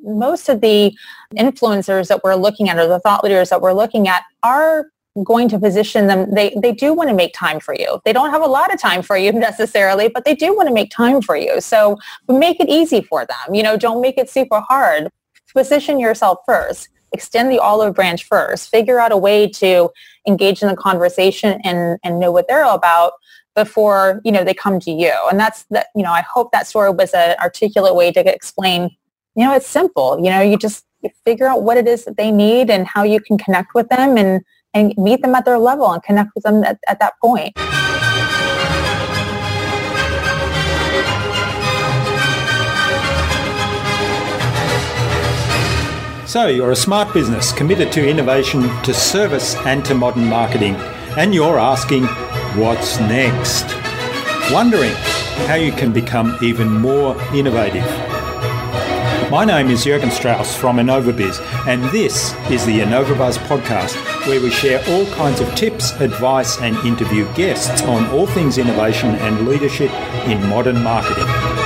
most of the influencers that we're looking at or the thought leaders that we're looking at are going to position them. They do want to make time for you. They don't have a lot of time for you necessarily, but they do want to make time for you. So make it easy for them. Don't make it super hard. Position yourself first. Extend the olive branch first. Figure out a way to engage in the conversation and know what they're all about before, they come to you. And that's that, I hope that story was an articulate way to explain, it's simple. You just figure out what it is that they need and how you can connect with them and meet them at their level and connect with them at that point. So you're a smart business committed to innovation, to service and to modern marketing. And you're asking, what's next? Wondering how you can become even more innovative. My name is Jürgen Strauss from InnovaBiz, and this is the InnovaBuzz podcast, where we share all kinds of tips, advice and interview guests on all things innovation and leadership in modern marketing.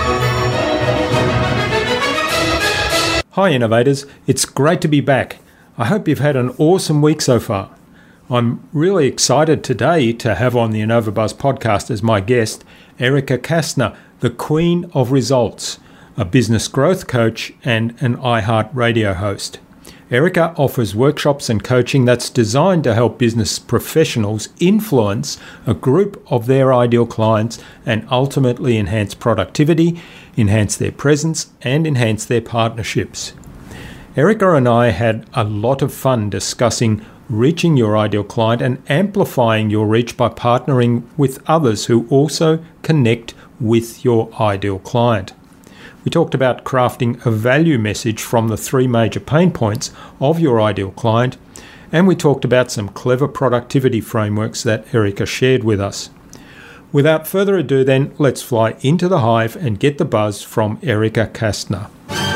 Hi innovators, it's great to be back. I hope you've had an awesome week so far. I'm really excited today to have on the InnovaBuzz podcast as my guest, Erica Kastner, the Queen of Results, a business growth coach and an iHeartRadio host. Erica offers workshops and coaching that's designed to help business professionals influence a group of their ideal clients and ultimately enhance productivity, enhance their presence, and enhance their partnerships. Erica and I had a lot of fun discussing reaching your ideal client and amplifying your reach by partnering with others who also connect with your ideal client. We talked about crafting a value message from the 3 major pain points of your ideal client, and we talked about some clever productivity frameworks that Erica shared with us. Without further ado then, let's fly into the hive and get the buzz from Erica Kastner.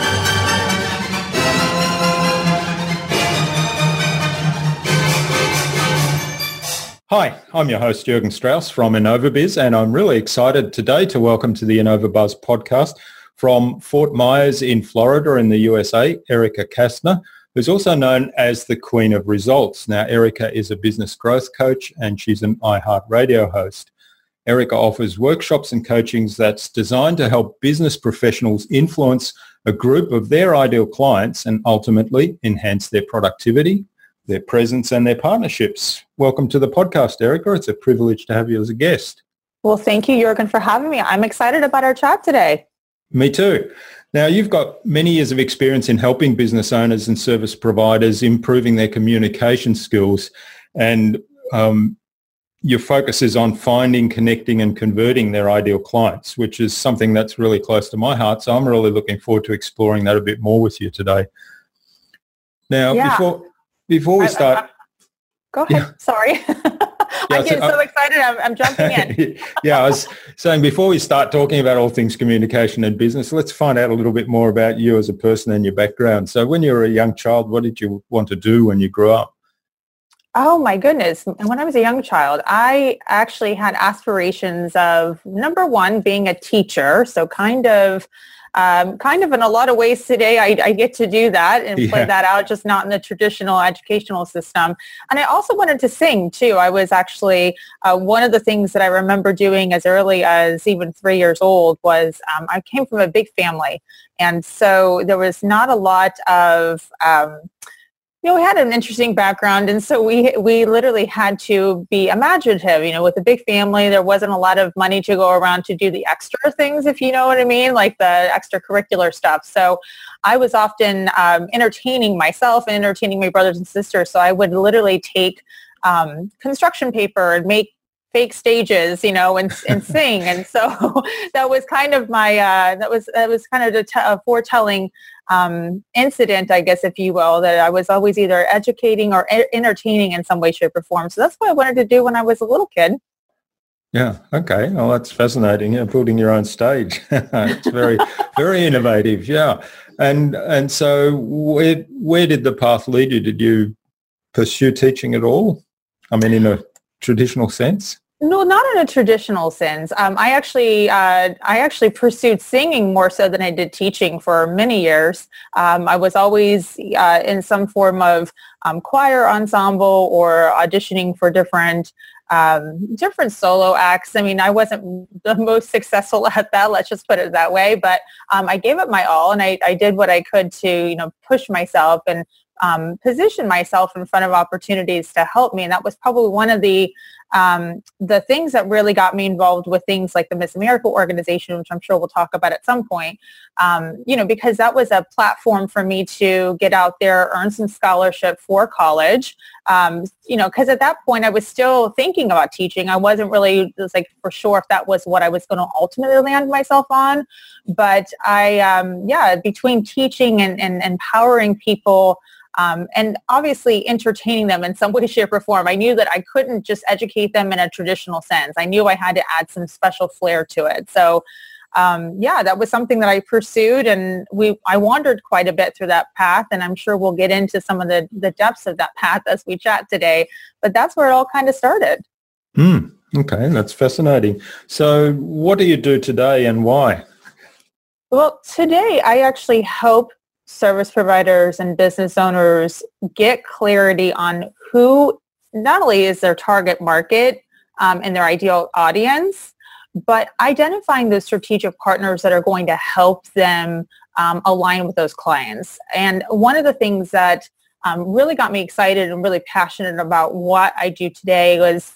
Hi, I'm your host Jürgen Strauss from InnovaBiz, and I'm really excited today to welcome to the InnovaBuzz podcast from Fort Myers in Florida in the USA, Erica Kastner, who's also known as the Queen of Results. Now, Erica is a business growth coach and she's an iHeartRadio host. Erica offers workshops and coachings that's designed to help business professionals influence a group of their ideal clients and ultimately enhance their productivity, their presence and their partnerships. Welcome to the podcast, Erica. It's a privilege to have you as a guest. Well, thank you, Jürgen, for having me. I'm excited about our chat today. Me too. Now, you've got many years of experience in helping business owners and service providers improving their communication skills, and your focus is on finding, connecting and converting their ideal clients, which is something that's really close to my heart. So I'm really looking forward to exploring that a bit more with you today. Now, before we start... Go ahead. Yeah. Sorry. I get so excited. I'm jumping in. I was saying before we start talking about all things communication and business, let's find out a little bit more about you as a person and your background. So when you were a young child, what did you want to do when you grew up? Oh, my goodness. When I was a young child, I actually had aspirations of, number one, being a teacher. So kind of in a lot of ways today, I get to do that and play that out, just not in the traditional educational system. And I also wanted to sing too. I was actually, one of the things that I remember doing as early as even 3 years old was I came from a big family. And so there was not a lot of, we had an interesting background, and so we literally had to be imaginative. With a big family, there wasn't a lot of money to go around to do the extra things, if you know what I mean, like the extracurricular stuff. So I was often entertaining myself and entertaining my brothers and sisters. So I would literally take construction paper and make fake stages, and sing. And so that was kind of my, that was kind of a foretelling incident, I guess, if you will, that I was always either educating or entertaining in some way, shape or form. So that's what I wanted to do when I was a little kid. Yeah. Okay. Well, that's fascinating. Building your own stage. It's very, very innovative. Yeah. And so where did the path lead you? Did you pursue teaching at all? I mean, in a traditional sense? No, not in a traditional sense. I actually pursued singing more so than I did teaching for many years. I was always in some form of choir ensemble or auditioning for different solo acts. I mean, I wasn't the most successful at that. Let's just put it that way. But I gave it my all, and I did what I could to push myself and position myself in front of opportunities to help me. And that was probably one of the things that really got me involved with things like the Miss America organization, which I'm sure we'll talk about at some point, because that was a platform for me to get out there, earn some scholarship for college, because at that point I was still thinking about teaching. I wasn't really for sure if that was what I was going to ultimately land myself on. But between teaching and empowering people, and obviously entertaining them in some way, shape, or form. I knew that I couldn't just educate them in a traditional sense. I knew I had to add some special flair to it. So, that was something that I pursued, and I wandered quite a bit through that path, and I'm sure we'll get into some of the depths of that path as we chat today. But that's where it all kind of started. Okay, that's fascinating. So what do you do today and why? Well, today I actually help service providers and business owners get clarity on who not only is their target market and their ideal audience, but identifying those strategic partners that are going to help them align with those clients. And one of the things that really got me excited and really passionate about what I do today was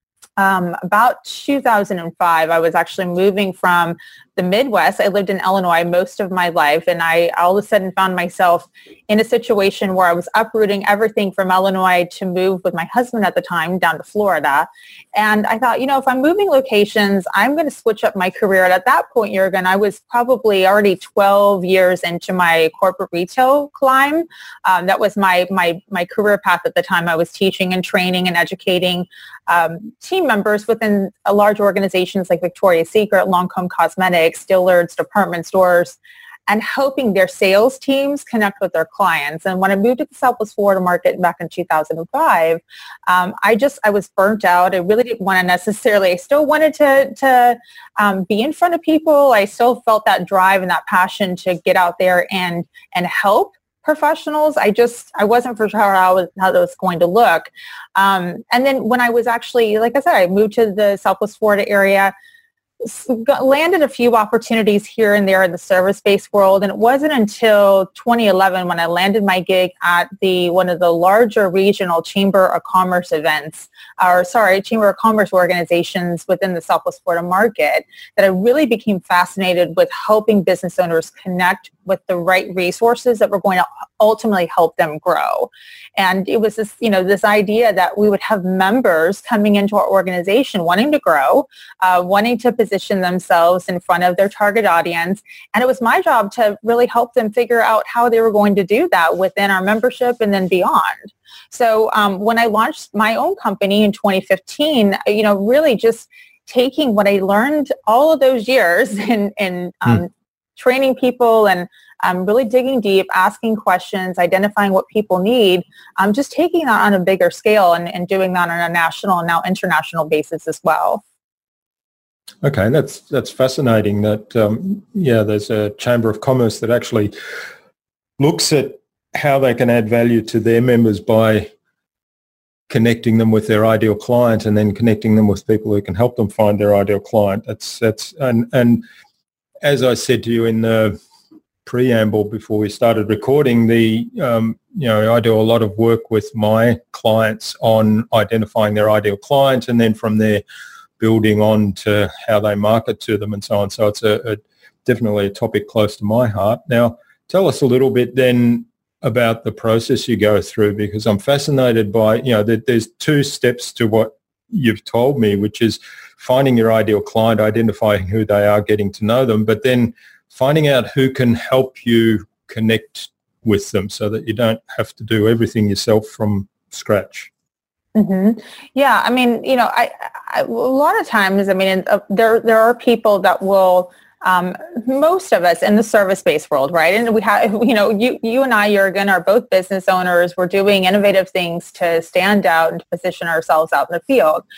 about 2005, I was actually moving from the Midwest. I lived in Illinois most of my life, and I all of a sudden found myself in a situation where I was uprooting everything from Illinois to move with my husband at the time down to Florida. And I thought, if I'm moving locations, I'm going to switch up my career. And at that point, Jürgen, I was probably already 12 years into my corporate retail climb. That was my career path at the time. I was teaching and training and educating team members within large organizations like Victoria's Secret, Lancome Cosmetics, Dillard's, department stores, and helping their sales teams connect with their clients. And when I moved to the Southwest Florida market back in 2005, I was burnt out. I really didn't want to necessarily, I still wanted to be in front of people. I still felt that drive and that passion to get out there and help professionals. I wasn't for sure how that was going to look. And then when I was actually, like I said, I moved to the Southwest Florida area, landed a few opportunities here and there in the service-based world. And it wasn't until 2011 when I landed my gig at one of the larger regional Chamber of Commerce Chamber of Commerce organizations within the Southwest Florida market that I really became fascinated with helping business owners connect with the right resources that were going to ultimately help them grow. And it was this idea that we would have members coming into our organization wanting to grow, wanting to position themselves in front of their target audience. And it was my job to really help them figure out how they were going to do that within our membership and then beyond. So when I launched my own company in 2015, really just taking what I learned all of those years in training people and really digging deep, asking questions, identifying what people need, just taking that on a bigger scale and doing that on a national and now international basis as well. Okay, that's fascinating that, there's a Chamber of Commerce that actually looks at how they can add value to their members by connecting them with their ideal client and then connecting them with people who can help them find their ideal client. And as I said to you in the preamble before we started recording, I do a lot of work with my clients on identifying their ideal client and then from there building on to how they market to them and so on. So it's definitely a topic close to my heart. Now, tell us a little bit then about the process you go through, because I'm fascinated by, that there's two steps to what you've told me, which is finding your ideal client, identifying who they are, getting to know them, but then finding out who can help you connect with them so that you don't have to do everything yourself from scratch. Mm-hmm. Yeah, I mean, I a lot of times, there are people that will, most of us in the service-based world, right? And we have, you and I, Jürgen, are both business owners. We're doing innovative things to stand out and to position ourselves out in the field.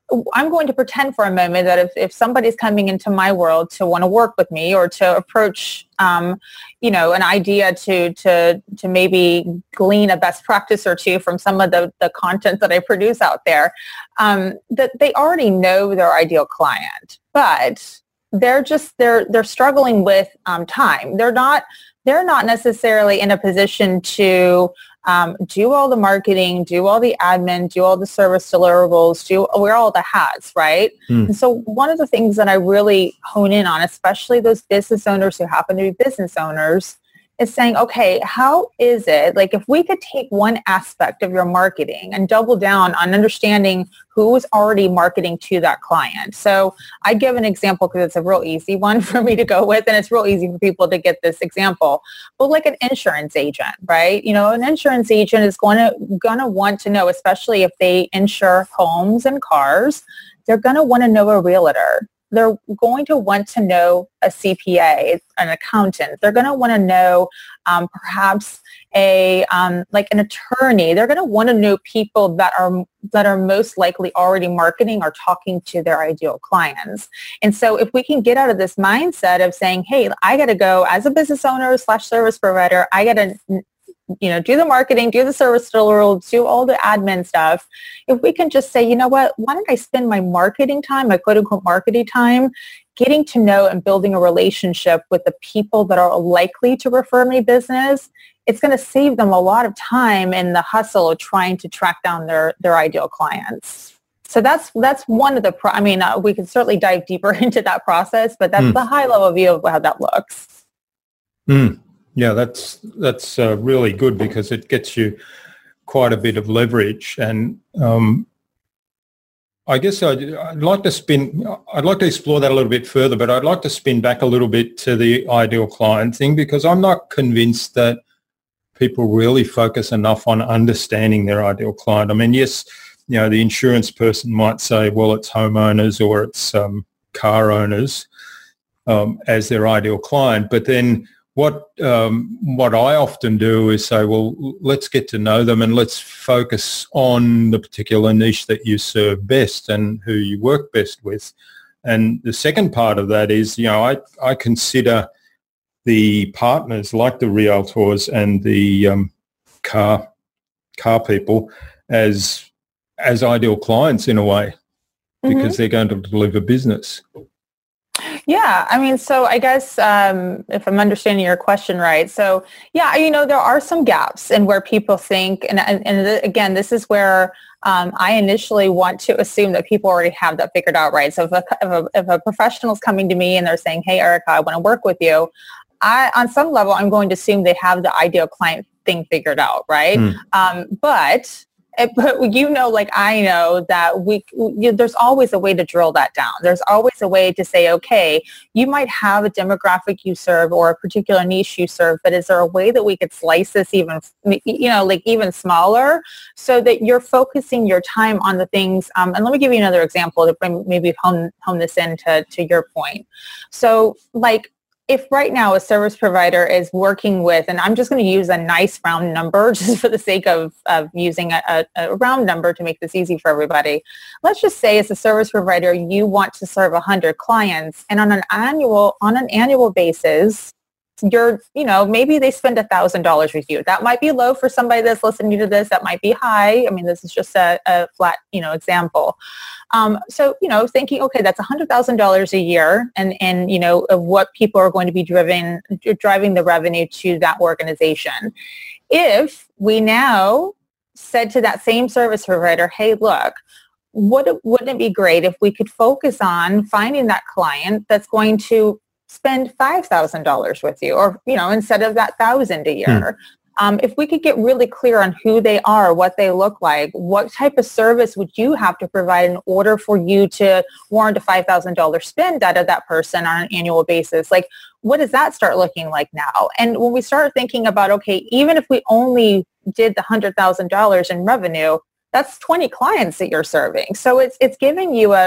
I'm going to pretend for a moment that if somebody's coming into my world to want to work with me or to approach, an idea to maybe glean a best practice or two from some of the content that I produce out there, that they already know their ideal client, but they're struggling with time. They're not necessarily in a position to do all the marketing, do all the admin, do all the service deliverables, wear all the hats, right? And so one of the things that I really hone in on, especially those business owners who happen to be business owners, is saying, okay, how is it, like if we could take one aspect of your marketing and double down on understanding who is already marketing to that client. So I give an example because it's a real easy one for me to go with, and it's real easy for people to get this example. But like an insurance agent, right? An insurance agent is gonna want to know, especially if they insure homes and cars, they're gonna want to know a realtor. They're going to want to know a CPA, an accountant. They're going to want to know perhaps an attorney. They're going to want to know people that are most likely already marketing or talking to their ideal clients. And so if we can get out of this mindset of saying, hey, I got to go as a business owner / service provider, I got to do the marketing, do the service deliverables, do all the admin stuff. If we can just say, you know what, why don't I spend my marketing time, my quote unquote marketing time, getting to know and building a relationship with the people that are likely to refer me business, it's going to save them a lot of time in the hustle of trying to track down their ideal clients. So that's one of the, we can certainly dive deeper into that process, but that's the high level view of how that looks. Yeah, that's really good because it gets you quite a bit of leverage. And I guess I'd like to explore that a little bit further, but I'd like to spin back a little bit to the ideal client thing, because I'm not convinced that people really focus enough on understanding their ideal client. I mean, yes, the insurance person might say, well, it's homeowners or it's car owners as their ideal client, but then what I often do is say, well, let's get to know them and let's focus on the particular niche that you serve best and who you work best with. And the second part of that is, I consider the partners like the realtors and the car people as ideal clients in a way, because they're going to deliver business. Yeah, so I guess if I'm understanding your question right, so yeah, there are some gaps in where people think, and again, this is where I initially want to assume that people already have that figured out, right? So if a professional's coming to me and they're saying, hey, Erica, I want to work with you, on some level, I'm going to assume they have the ideal client thing figured out, right? But like I know that there's always a way to drill that down. There's always a way to say, okay, you might have a demographic you serve or a particular niche you serve, but is there a way that we could slice this even smaller so that you're focusing your time on the things, and let me give you another example to maybe hone this into your point. So like, if right now a service provider is working with, and I'm just going to use a nice round number just for the sake of using a round number to make this easy for everybody. Let's just say as a service provider, you want to serve 100 clients, and on an annual basis, maybe they spend $1,000 with you. That might be low for somebody that's listening to this. That might be high. I mean, this is just a flat, example. So, thinking, okay, that's $100,000 a year and of what people are going to be driving the revenue to that organization. If we now said to that same service provider, hey, look, wouldn't it be great if we could focus on finding that client that's going to spend $5,000 with you, or, instead of that $1,000 a year. If we could get really clear on who they are, what they look like, what type of service would you have to provide in order for you to warrant a $5,000 spend out of that person on an annual basis? Like, what does that start looking like now? And when we start thinking about, okay, even if we only did the $100,000 in revenue, that's 20 clients that you're serving. So it's giving you a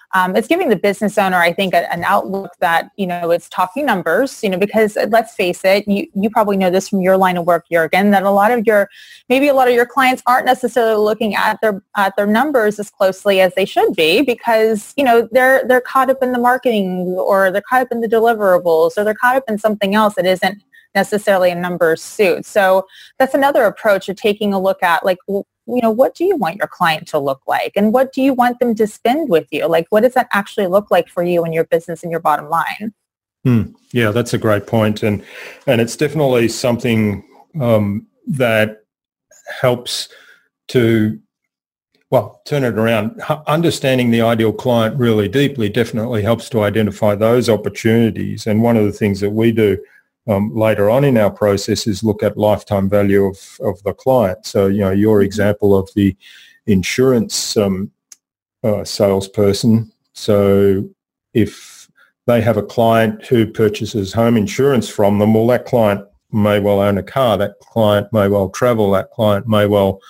it's giving the business owner, I think, an outlook that, it's talking numbers, because let's face it, you probably know this from your line of work, Jürgen, that a lot of your clients aren't necessarily looking at their numbers as closely as they should be because, they're caught up in the marketing or they're caught up in the deliverables or they're caught up in something else that isn't necessarily a numbers suit. So that's another approach of taking a look at like, what do you want your client to look like? And what do you want them to spend with you? Like, what does that actually look like for you and your business and your bottom line? Yeah, that's a great point. And it's definitely something that helps to, turn it around. Understanding the ideal client really deeply definitely helps to identify those opportunities. And one of the things that we do later on in our process is look at lifetime value of the client. So, your example of the insurance salesperson. So if they have a client who purchases home insurance from them, well, that client may well own a car. That client may well travel. That client may well,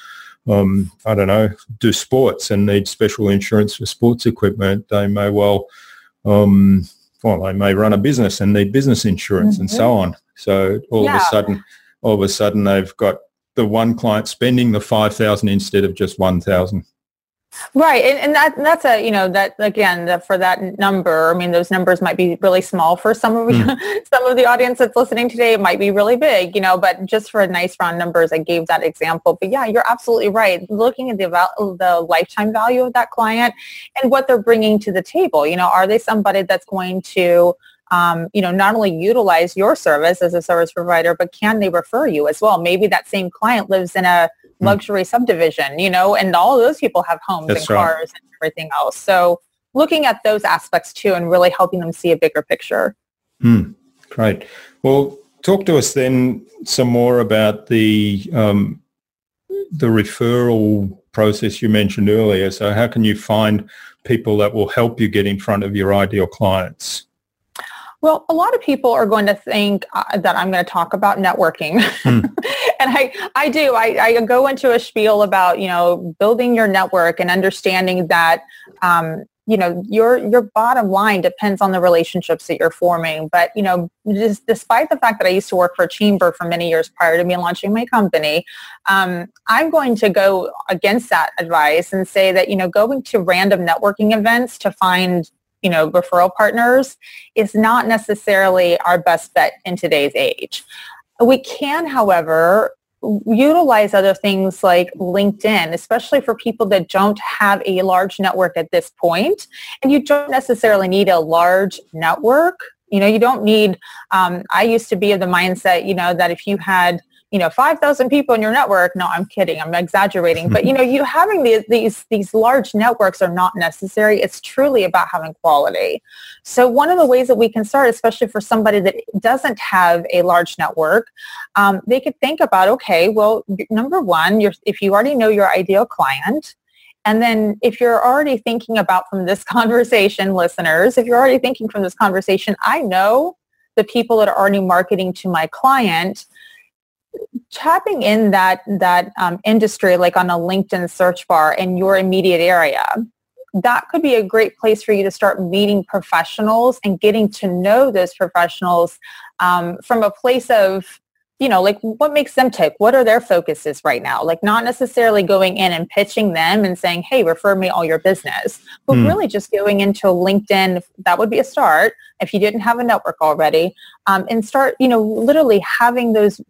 do sports and need special insurance for sports equipment. They may well they may run a business and need business insurance and so on. So all of a sudden they've got the one client spending the $5,000 instead of just $1,000. Right. And that's for that number, I mean, those numbers might be really small for some of the audience that's listening today. It might be really big, but just for a nice round numbers, I gave that example. But yeah, you're absolutely right. Looking at the lifetime value of that client and what they're bringing to the table, are they somebody that's going to not only utilize your service as a service provider, but can they refer you as well? Maybe that same client lives in a luxury subdivision, and all of those people have homes and cars and everything else. So looking at those aspects too and really helping them see a bigger picture. Great. Well, talk to us then some more about the referral process you mentioned earlier. So how can you find people that will help you get in front of your ideal clients? Well, a lot of people are going to think that I'm going to talk about networking. And I do. I go into a spiel about, building your network and understanding that, your bottom line depends on the relationships that you're forming. But, just despite the fact that I used to work for a chamber for many years prior to me launching my company, I'm going to go against that advice and say that, going to random networking events to find referral partners is not necessarily our best bet in today's age. We can, however, utilize other things like LinkedIn, especially for people that don't have a large network at this point. And you don't necessarily need a large network. You don't need, I used to be of the mindset, that if you had 5,000 people in your network. No, I'm kidding. I'm exaggerating. But, you having these large networks are not necessary. It's truly about having quality. So one of the ways that we can start, especially for somebody that doesn't have a large network, they could think about, okay, well, number one, if you already know your ideal client, and then if you're already thinking about from this conversation, listeners, if you're already thinking from this conversation, I know the people that are already marketing to my client, tapping in that industry, like on a LinkedIn search bar in your immediate area, that could be a great place for you to start meeting professionals and getting to know those professionals from a place of, like what makes them tick? What are their focuses right now? Like not necessarily going in and pitching them and saying, hey, refer me all your business, but really just going into LinkedIn. That would be a start if you didn't have a network already, and start, literally having those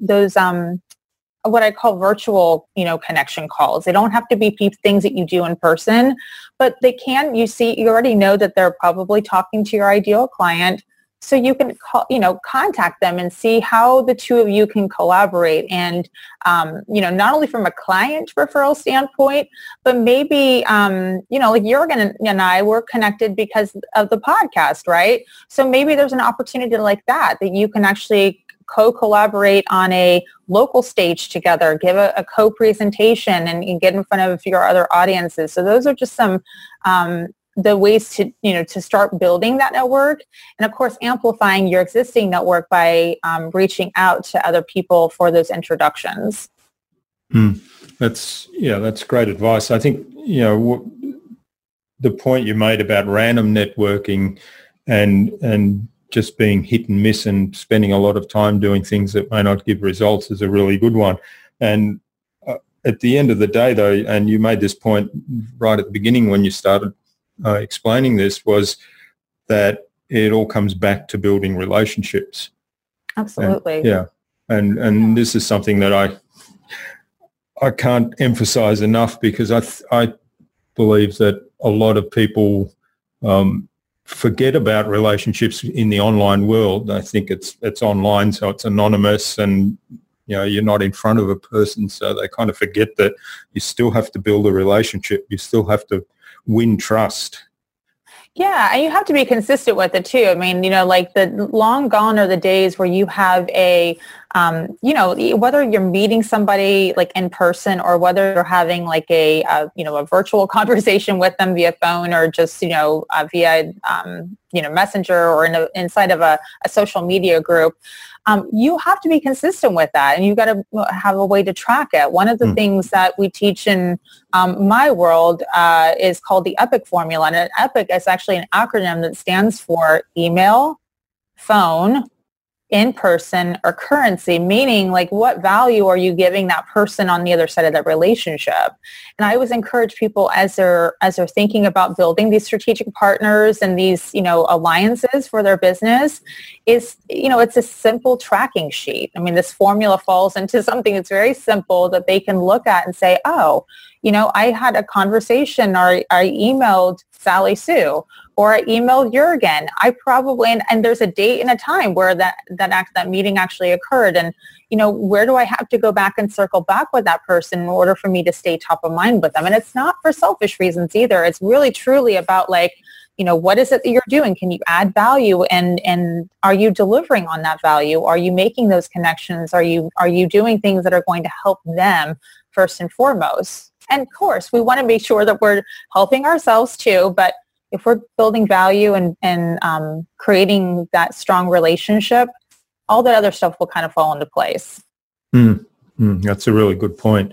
what I call virtual, connection calls. They don't have to be things that you do in person, but they can, you already know that they're probably talking to your ideal client. So you can contact them and see how the two of you can collaborate and, not only from a client referral standpoint, but maybe, like Jürgen and I were connected because of the podcast, right? So maybe there's an opportunity like that you can actually co-collaborate on a local stage together, give a co-presentation and get in front of your other audiences. So those are just some the ways to, to start building that network. And of course, amplifying your existing network by reaching out to other people for those introductions. That's great advice. I think, the point you made about random networking and just being hit and miss and spending a lot of time doing things that may not give results is a really good one. And at the end of the day, though, and you made this point right at the beginning when you started explaining this, was that it all comes back to building relationships. Absolutely. And this is something that I can't emphasize enough, because I believe that a lot of people forget about relationships in the online world. I think it's online, so it's anonymous, and you're not in front of a person, so they kind of forget that you still have to build a relationship. You still have to win trust. Yeah, and you have to be consistent with it too. I mean, like the long gone are the days where you have a, whether you're meeting somebody like in person or whether you're having like a virtual conversation with them via phone or just, via, Messenger or inside of a social media group. You have to be consistent with that, and you've got to have a way to track it. One of the things that we teach in my world is called the EPIC formula. And EPIC is actually an acronym that stands for email, phone, in-person, or currency, meaning like what value are you giving that person on the other side of that relationship? And I always encourage people as they're thinking about building these strategic partners and these, alliances for their business is, it's a simple tracking sheet. I mean, this formula falls into something that's very simple that they can look at and say, oh, I had a conversation or I emailed Sally Sue, or I emailed Jurgen. I probably, and there's a date and a time where that meeting actually occurred. And, where do I have to go back and circle back with that person in order for me to stay top of mind with them? And it's not for selfish reasons either. It's really truly about like, what is it that you're doing? Can you add value? And are you delivering on that value? Are you making those connections? Are you doing things that are going to help them first and foremost? And of course, we want to make sure that we're helping ourselves too, but if we're building value and creating that strong relationship, all that other stuff will kind of fall into place. That's a really good point.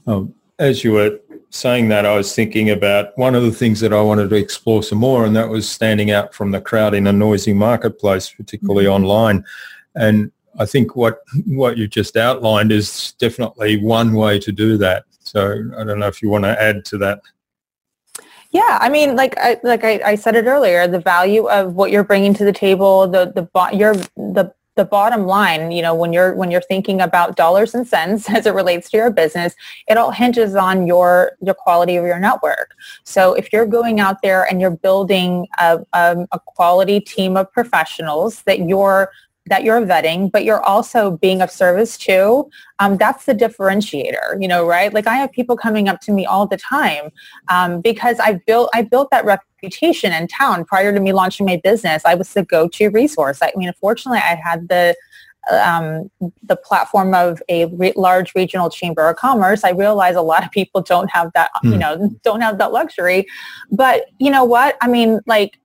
As you were saying that, I was thinking about one of the things that I wanted to explore some more, and that was standing out from the crowd in a noisy marketplace, particularly online. And I think what you just outlined is definitely one way to do that. So I don't know if you want to add to that. Yeah, I mean, like I said it earlier, the value of what you're bringing to the table, the bottom line, when you're thinking about dollars and cents as it relates to your business, it all hinges on your quality of your network. So if you're going out there and you're building a quality team of professionals that you're vetting, but you're also being of service to, that's the differentiator, right? Like I have people coming up to me all the time because I built that reputation in town prior to me launching my business. I was the go-to resource. I mean, unfortunately, I had the platform of a large regional chamber of commerce. I realize a lot of people don't have that, don't have that luxury. But you know what? I mean, like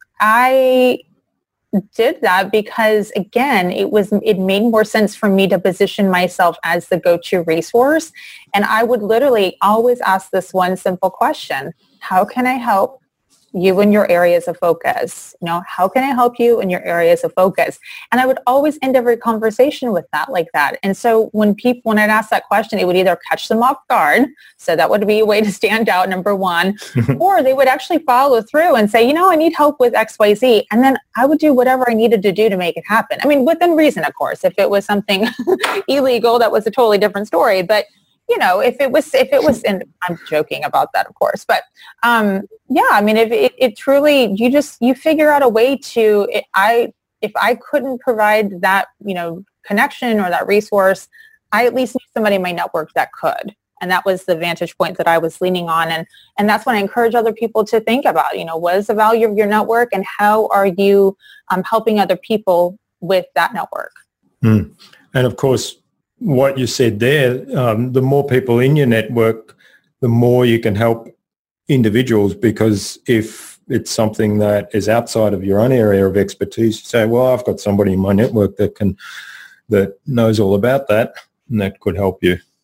I did that because again, it made more sense for me to position myself as the go-to resource. And I would literally always ask this one simple question: how can I help you in your areas of focus? How can I help you in your areas of focus? And I would always end every conversation with that like that. And so when I'd ask that question, it would either catch them off guard. So that would be a way to stand out, number one, or they would actually follow through and say, I need help with XYZ. And then I would do whatever I needed to do to make it happen. I mean, within reason, of course. If it was something illegal, that was a totally different story. But if it was, and I'm joking about that, of course, but yeah, I mean, if it truly, you figure out a way to, if I couldn't provide that, connection or that resource, I at least knew somebody in my network that could. And that was the vantage point that I was leaning on. And that's when I encourage other people to think about, what is the value of your network and how are you helping other people with that network? And of course, what you said there, the more people in your network, the more you can help individuals, because if it's something that is outside of your own area of expertise, you say, well, I've got somebody in my network that knows all about that, and that could help you.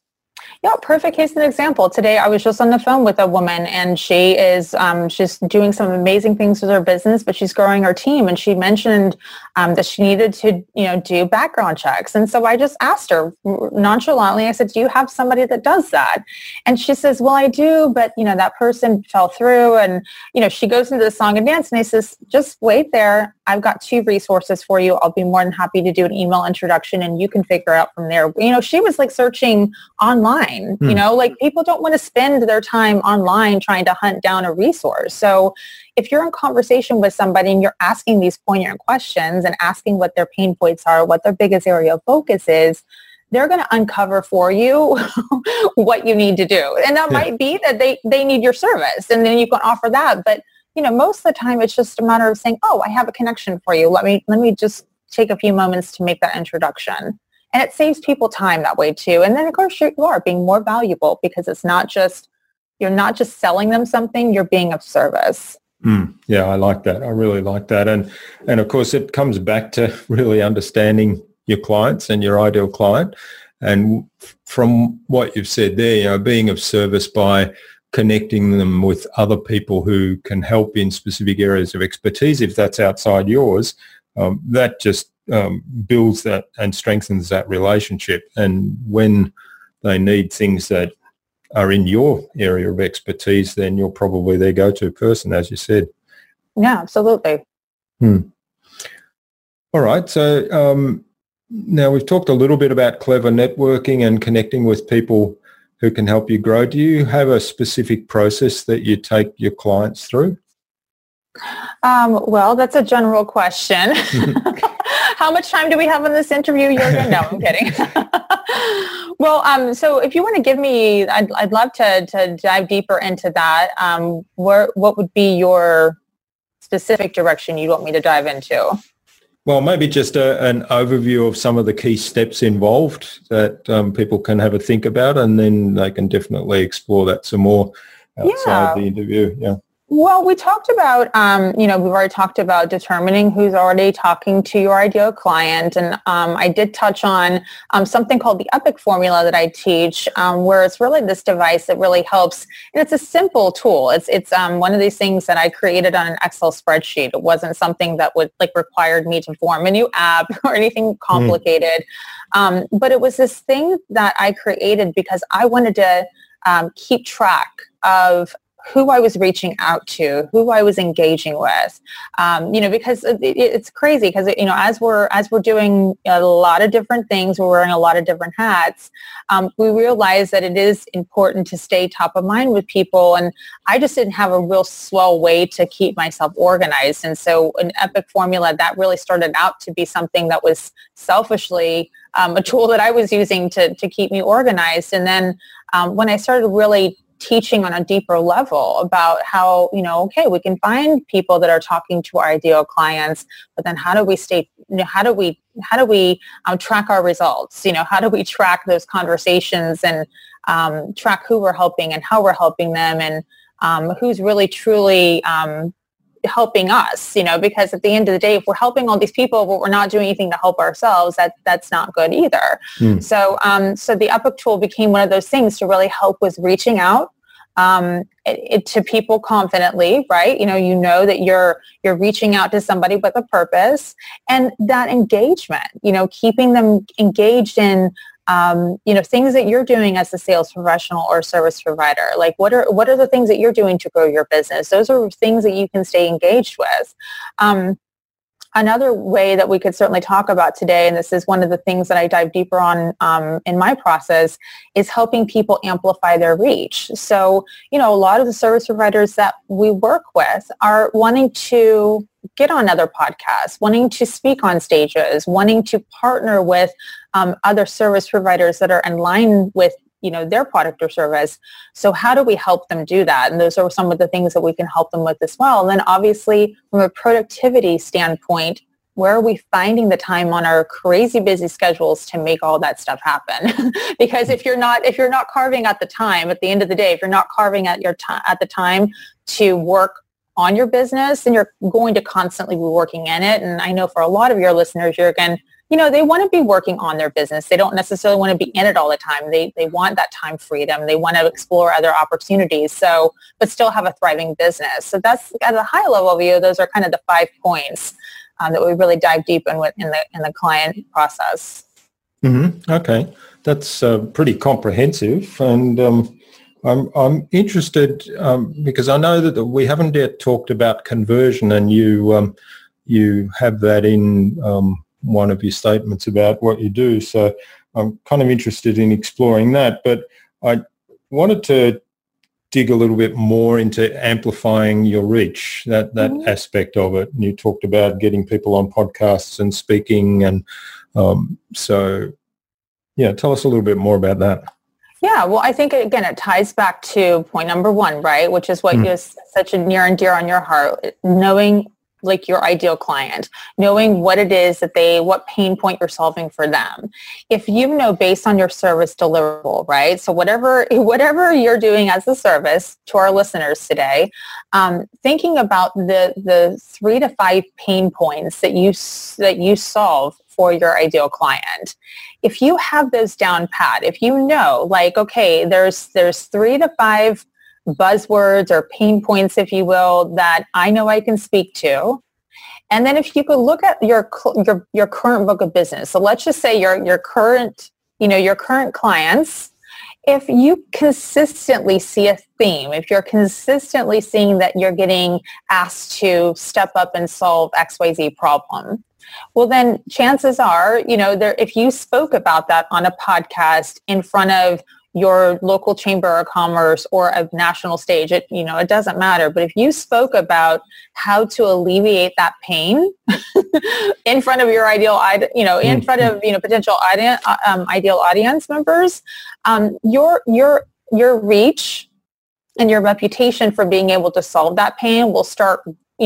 Yeah, perfect case and example. Today, I was just on the phone with a woman, and she is she's doing some amazing things with her business, but she's growing her team. And she mentioned that she needed to, do background checks. And so I just asked her nonchalantly. I said, "Do you have somebody that does that?" And she says, "Well, I do, but that person fell through." And she goes into the song and dance, and I says, "Just wait there. I've got 2 resources for you. I'll be more than happy to do an email introduction, and you can figure out from there." She was like searching online, like people don't want to spend their time online trying to hunt down a resource. So if you're in conversation with somebody and you're asking these poignant questions and asking what their pain points are, what their biggest area of focus is, they're going to uncover for you what you need to do. And that might be that they need your service, and then you can offer that. But most of the time it's just a matter of saying, "Oh, I have a connection for you. Let me just take a few moments to make that introduction." And it saves people time that way too. And then of course you are being more valuable, because you're not just selling them something, you're being of service. Yeah, I like that. I really like that. And of course it comes back to really understanding your clients and your ideal client. And from what you've said there, being of service by connecting them with other people who can help in specific areas of expertise, if that's outside yours, that just builds that and strengthens that relationship. And when they need things that are in your area of expertise, then you're probably their go-to person, as you said. Yeah, absolutely. All right. So now we've talked a little bit about clever networking and connecting with people who can help you grow. Do you have a specific process that you take your clients through? Well, that's a general question. How much time do we have on this interview, Jürgen? No, I'm kidding. Well, so if you want to give me, I'd love to dive deeper into that. What would be your specific direction you'd want me to dive into? Well, maybe just an overview of some of the key steps involved that people can have a think about, and then they can definitely explore that some more outside the interview. Yeah. Well, we talked about, we've already talked about determining who's already talking to your ideal client. And I did touch on something called the EPIC formula that I teach, where it's really this device that really helps. And it's a simple tool. It's one of these things that I created on an Excel spreadsheet. It wasn't something that would required me to form a new app or anything complicated. But it was this thing that I created because I wanted to keep track of who I was reaching out to, who I was engaging with, because it's crazy because, as we're doing a lot of different things, we're wearing a lot of different hats, we realize that it is important to stay top of mind with people. And I just didn't have a real swell way to keep myself organized. And so an EPIC formula, that really started out to be something that was selfishly a tool that I was using to keep me organized. And then when I started really teaching on a deeper level about how, we can find people that are talking to our ideal clients, but then how do we track our results? How do we track those conversations and track who we're helping and how we're helping them, and who's really truly helping us, because at the end of the day, if we're helping all these people, but we're not doing anything to help ourselves, that's not good either. So the EPIC tool became one of those things to really help with reaching out to people confidently, right? You know that you're reaching out to somebody with a purpose, and that engagement, keeping them engaged in things that you're doing as a sales professional or service provider. Like what are the things that you're doing to grow your business? Those are things that you can stay engaged with. Another way that we could certainly talk about today, and this is one of the things that I dive deeper on in my process, is helping people amplify their reach. So, a lot of the service providers that we work with are wanting to get on other podcasts, wanting to speak on stages, wanting to partner with other service providers that are in line with their product or service. So how do we help them do that? And those are some of the things that we can help them with as well. And then obviously from a productivity standpoint, where are we finding the time on our crazy busy schedules to make all that stuff happen? Because if you're not carving out the time at the end of the day, if you're not carving out at the time to work on your business, then you're going to constantly be working in it. And I know for a lot of your listeners, Jürgen, they want to be working on their business. They don't necessarily want to be in it all the time. They want that time freedom. They want to explore other opportunities. So, but still have a thriving business. So that's at a high level view. Those are kind of the 5 points that we really dive deep in the client process. Mm-hmm. Okay, that's pretty comprehensive, and I'm interested because I know that we haven't yet talked about conversion, and you have that in one of your statements about what you do. So I'm kind of interested in exploring that, but I wanted to dig a little bit more into amplifying your reach, that mm-hmm. aspect of it. And you talked about getting people on podcasts and speaking, and so yeah, tell us a little bit more about that. Yeah, well, I think, again, it ties back to point number 1, right, which is what is such a near and dear on your heart, knowing like your ideal client, knowing what it is what pain point you're solving for them. If you know based on your service deliverable, right? So whatever you're doing as a service to our listeners today, thinking about the 3 to 5 pain points that you solve for your ideal client. If you have those down pat, if you know, like, okay, there's 3 to 5 buzzwords or pain points, if you will, that I know I can speak to. And then if you could look at your current book of business. So let's just say your current clients, if you consistently see a theme, if you're consistently seeing that you're getting asked to step up and solve XYZ problem, well, then chances are, if you spoke about that on a podcast in front of your local chamber of commerce or a national stage, it doesn't matter. But if you spoke about how to alleviate that pain in front of your ideal, in front of, potential ideal audience members, your reach and your reputation for being able to solve that pain will start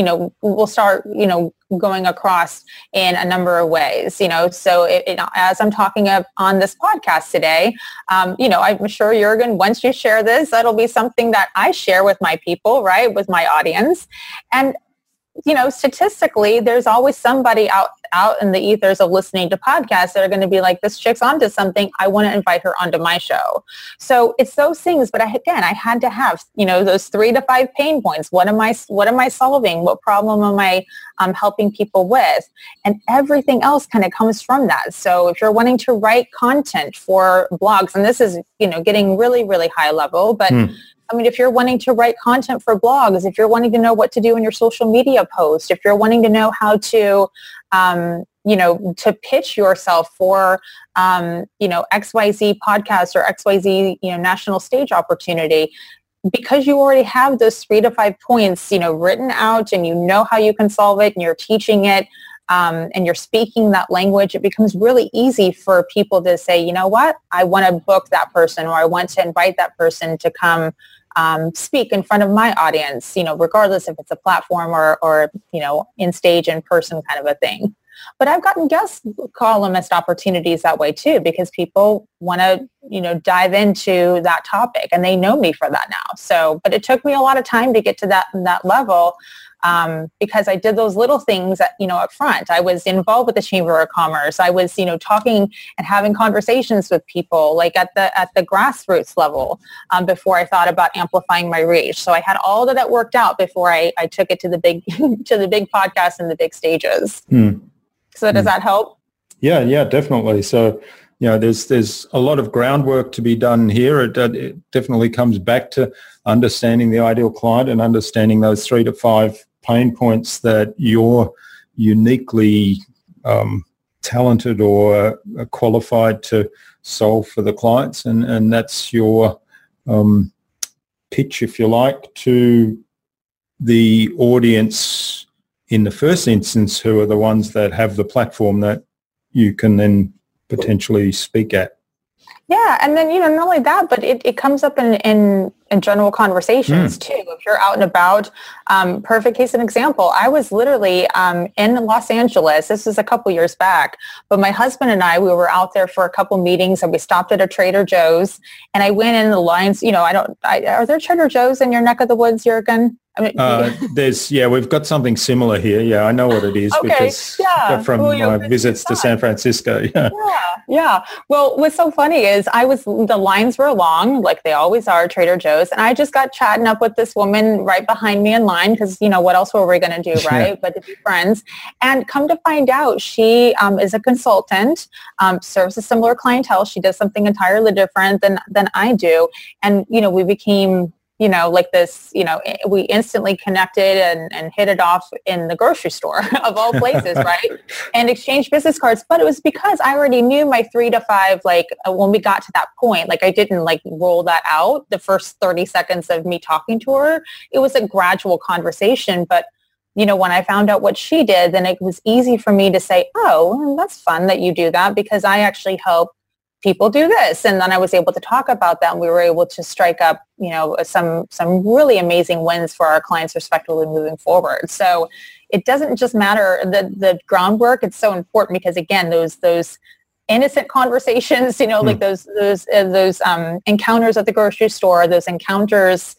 going across in a number of ways, so as I'm talking on this podcast today, I'm sure, Jürgen, once you share this, that'll be something that I share with my people, right, with my audience. And statistically, there's always somebody out in the ethers of listening to podcasts that are going to be like, this chick's onto something. I want to invite her onto my show. So it's those things. But I had to have, those 3 to 5 pain points. What am I solving? What problem am I helping people with? And everything else kind of comes from that. So if you're wanting to write content for blogs, and this is, getting really, really high level, but if you're wanting to write content for blogs, if you're wanting to know what to do in your social media post, if you're wanting to know how to, to pitch yourself for, XYZ podcast or XYZ, national stage opportunity, because you already have those 3 to 5 points, written out, and you know how you can solve it, and you're teaching it, and you're speaking that language, it becomes really easy for people to say, you know what, I want to book that person, or I want to invite that person to come speak in front of my audience, regardless if it's a platform or in stage, in person kind of a thing. But I've gotten guest columnist opportunities that way too, because people want to, dive into that topic, and they know me for that now. So, but it took me a lot of time to get to that level. Because I did those little things up front. I was involved with the Chamber of Commerce. I was, talking and having conversations with people like at the grassroots level before I thought about amplifying my reach. So I had all of that worked out before I took it to the big podcast and the big stages. So does that help? Yeah, definitely. So, there's a lot of groundwork to be done here. It definitely comes back to understanding the ideal client and understanding those 3 to 5 pain points that you're uniquely talented or qualified to solve for the clients. And that's your pitch, if you like, to the audience in the first instance, who are the ones that have the platform that you can then potentially speak at. Yeah, and then, not only that, but it comes up in general conversations too. If you're out and about, perfect case and example, I was literally in Los Angeles. This was a couple years back, but my husband and we were out there for a couple meetings, and we stopped at a Trader Joe's, and I went in the lines, are there Trader Joe's in your neck of the woods, Jürgen? I mean, we've got something similar here. Yeah, I know what it is because from my visits to San Francisco. Yeah. Well, what's so funny is the lines were long, like they always are at Trader Joe's. And I just got chatting up with this woman right behind me in line because, what else were we going to do, right? But to be friends. And come to find out, she is a consultant, serves a similar clientele. She does something entirely different than I do. And, we became like this, we instantly connected and hit it off in the grocery store of all places, right? And exchanged business cards. But it was because I already knew my 3 to 5, when we got to that point, I didn't roll that out the first 30 seconds of me talking to her. It was a gradual conversation. But, when I found out what she did, then it was easy for me to say, oh, well, that's fun that you do that because I actually help people do this. And then I was able to talk about that and we were able to strike up, some really amazing wins for our clients respectively moving forward. So it doesn't just matter the groundwork. It's so important because again, those innocent conversations, like those encounters at the grocery store, those encounters,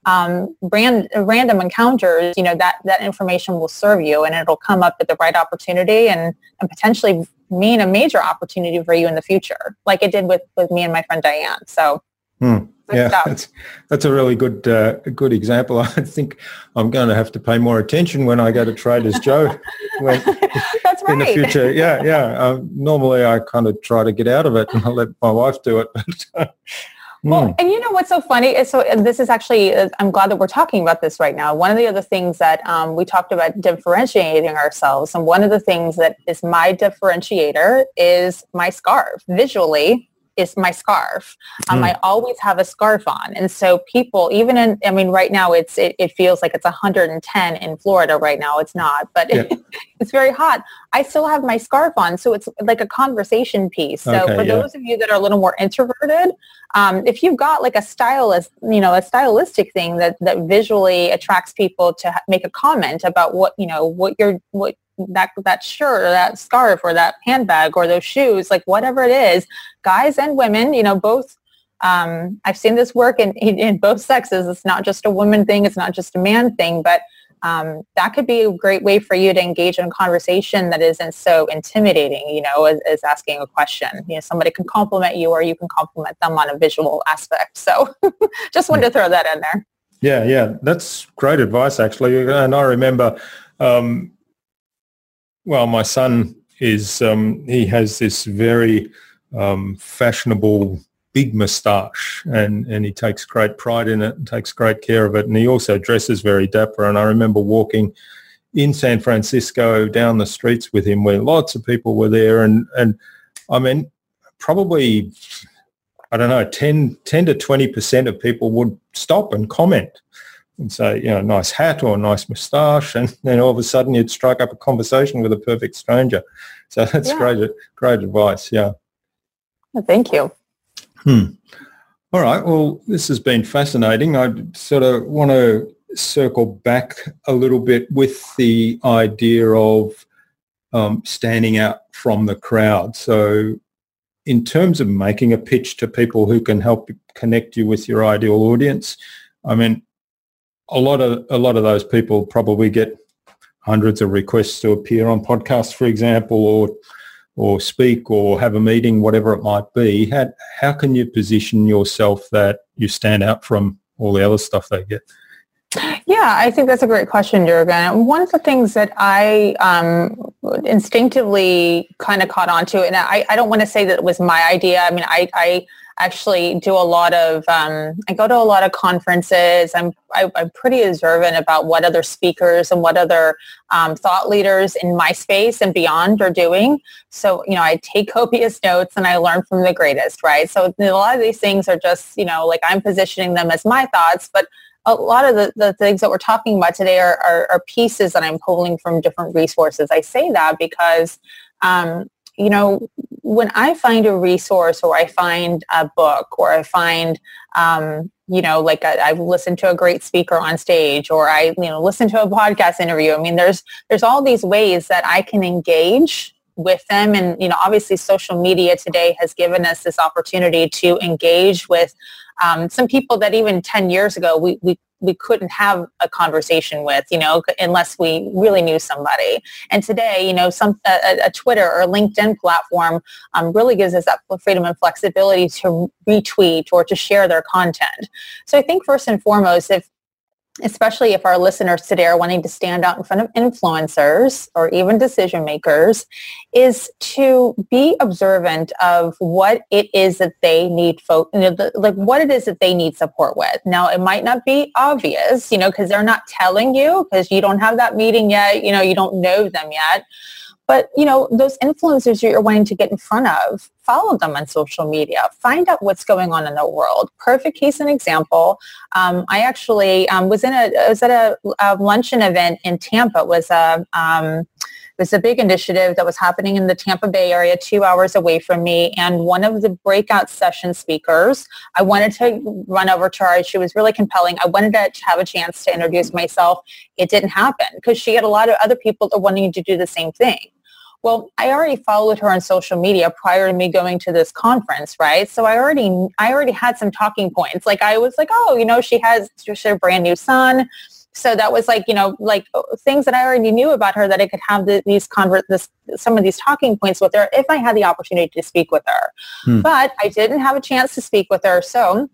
random encounters, that information will serve you and it'll come up at the right opportunity and potentially mean a major opportunity for you in the future, like it did with me and my friend Diane. So that's a really good example. I think I'm going to have to pay more attention when I go to Trader's Joe that's right. in the future. Normally I kind of try to get out of it and I let my wife do it. Well, and what's so funny is, this is actually, I'm glad that we're talking about this right now. One of the other things that we talked about differentiating ourselves, and one of the things that is my differentiator is my scarf. Visually is my scarf. I always have a scarf on. And so people, right now it feels like it's 110 in Florida right now. It's not, but it's very hot. I still have my scarf on. So it's like a conversation piece. So for those of you that are a little more introverted, if you've got like a stylistic thing that visually attracts people to make a comment about what that shirt or that scarf or that handbag or those shoes, like whatever it is, guys and women, both, I've seen this work in both sexes. It's not just a woman thing. It's not just a man thing, but that could be a great way for you to engage in a conversation that isn't so intimidating, as asking a question. Somebody can compliment you or you can compliment them on a visual aspect. So just wanted to throw that in there. Yeah. That's great advice, actually. And I remember, my son is, he has this very fashionable big moustache and he takes great pride in it and takes great care of it. And he also dresses very dapper. And I remember walking in San Francisco down the streets with him where lots of people were there. And probably, 10 to 20% of people would stop and comment and say, nice hat or nice moustache. And then all of a sudden you'd strike up a conversation with a perfect stranger. So that's great advice. Yeah. Well, thank you. All right. Well, this has been fascinating. I sort of want to circle back a little bit with the idea of standing out from the crowd. So in terms of making a pitch to people who can help connect you with your ideal audience, a lot of those people probably get hundreds of requests to appear on podcasts, for example, or speak or have a meeting, whatever it might be. How can you position yourself that you stand out from all the other stuff they get? Yeah, I think that's a great question, Jurgen. One of the things that I instinctively kind of caught on to, and I don't want to say that it was my idea. I actually do a lot of, I go to a lot of conferences. I'm pretty observant about what other speakers and what other thought leaders in my space and beyond are doing. So, I take copious notes and I learn from the greatest, right? So a lot of these things are just, like I'm positioning them as my thoughts, but a lot of the things that we're talking about today are pieces that I'm pulling from different resources. I say that because, when I find a resource or I find a book or I find, I've listened to a great speaker on stage or I, listen to a podcast interview. There's all these ways that I can engage with them. And, obviously social media today has given us this opportunity to engage with some people that even 10 years ago we couldn't have a conversation with, unless we really knew somebody. And today, a Twitter or LinkedIn platform really gives us that freedom and flexibility to retweet or to share their content. So I think first and foremost, especially if our listeners today are wanting to stand out in front of influencers or even decision makers, is to be observant of what it is that they need, what it is that they need support with. Now, it might not be obvious, because they're not telling you, because you don't have that meeting yet, you don't know them yet. But, those influencers you're wanting to get in front of, follow them on social media. Find out what's going on in the world. Perfect case and example. I actually was at a luncheon event in Tampa. It was a big initiative that was happening in the Tampa Bay area, 2 hours away from me. And one of the breakout session speakers, I wanted to run over to her. She was really compelling. I wanted to have a chance to introduce myself. It didn't happen because she had a lot of other people that wanting to do the same thing. Well, I already followed her on social media prior to me going to this conference, right? So I already had some talking points. Like I was like, oh, she has a brand new son. So that was like things that I already knew about her that I could have some of these talking points with her if I had the opportunity to speak with her. But I didn't have a chance to speak with her. So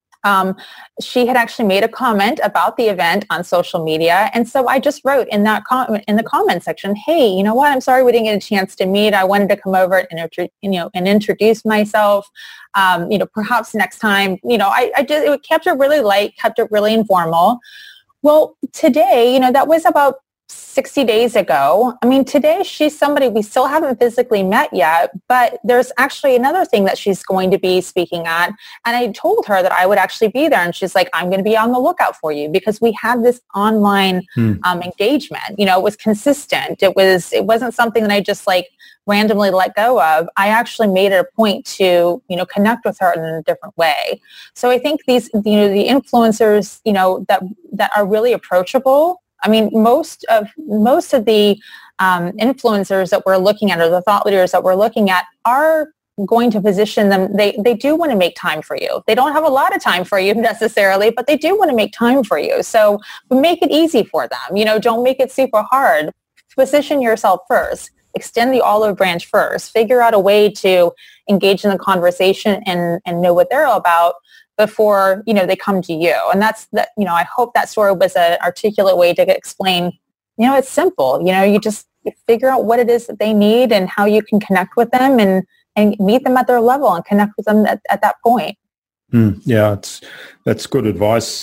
she had actually made a comment about the event on social media. And so I just wrote in that in the comment section, hey, you know what? I'm sorry we didn't get a chance to meet. I wanted to come over and introduce myself. Perhaps next time, it kept it really light, kept it really informal. Well, today, that was about 60 days ago. I mean, today she's somebody we still haven't physically met yet, but there's actually another thing that she's going to be speaking at. And I told her that I would actually be there. And she's like, I'm going to be on the lookout for you, because we had this online engagement. It was consistent. It wasn't something that I just randomly let go of. I actually made it a point to, connect with her in a different way. So I think these, the influencers, that are really approachable. I mean, most of the influencers that we're looking at, or the thought leaders that we're looking at, are going to position them. They do want to make time for you. They don't have a lot of time for you necessarily, but they do want to make time for you. So make it easy for them. Don't make it super hard. Position yourself first. Extend the olive branch first. Figure out a way to engage in the conversation and know what they're all about before, they come to you. And that's that, I hope that story was an articulate way to explain, it's simple. You just figure out what it is that they need and how you can connect with them and meet them at their level and connect with them at that point. Yeah, that's good advice.